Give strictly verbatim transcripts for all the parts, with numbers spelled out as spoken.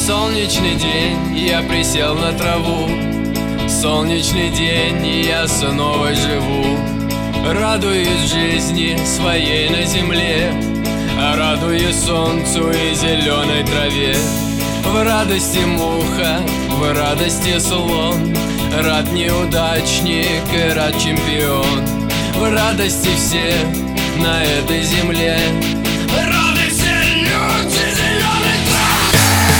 Солнечный день, я присел на траву. Солнечный день, и я снова живу. Радуюсь жизни своей на земле, а радуюсь солнцу и зеленой траве. В радости муха, в радости слон, рад неудачник и рад чемпион. В радости все на этой земле, рады все люди зеленой траве.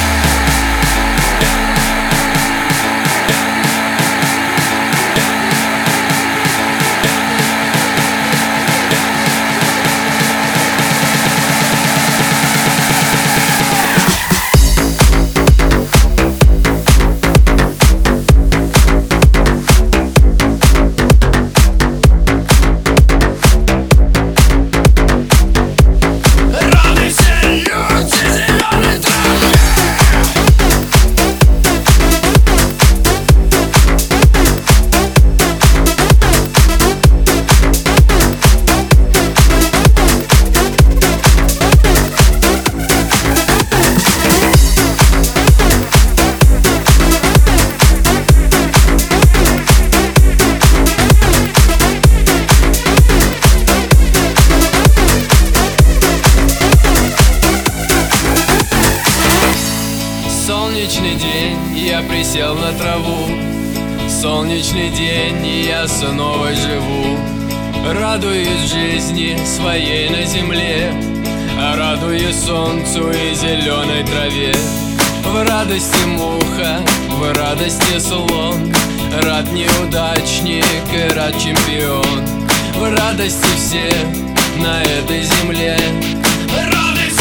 Солнечный день, я присел на траву. Солнечный день, и я снова живу. Радуюсь жизни своей на земле, а радуюсь солнцу и зеленой траве. В радости муха, в радости слон, рад неудачник и рад чемпион. В радости все на этой земле, радость